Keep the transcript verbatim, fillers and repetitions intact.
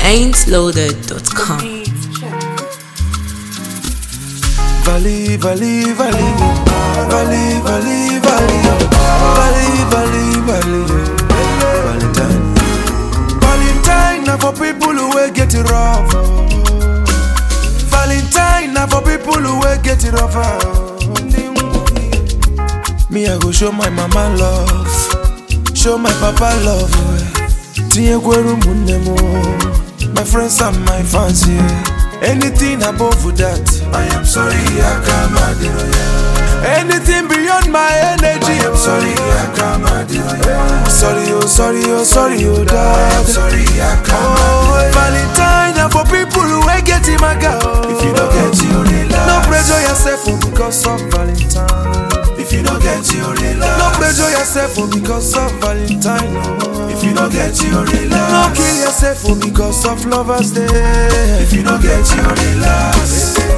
ain't loaded dot com. Valley, valley, valley, valley, valley, valley, valley, valley, valley, Valentine. Valentine now for people who will get it rough. Valentine now for people who will get it rough. Me I go show my mama love, show my papa love. My friends and my fans here. Anything above that, I am sorry, I can't do it. Anything beyond my energy, I am sorry, I can't do it. Sorry, oh, sorry, oh, sorry, oh, dad. I am sorry, I can't do it. Valentine and for people who ain't getting my girl. If you don't get you, relax. No pressure yourself for because of Valentine. If you don't get you, relax. No pressure yourself for because of Valentine. No. If you don't get you, relax. No kill yourself for because of Lovers Day. If you don't get you, relax.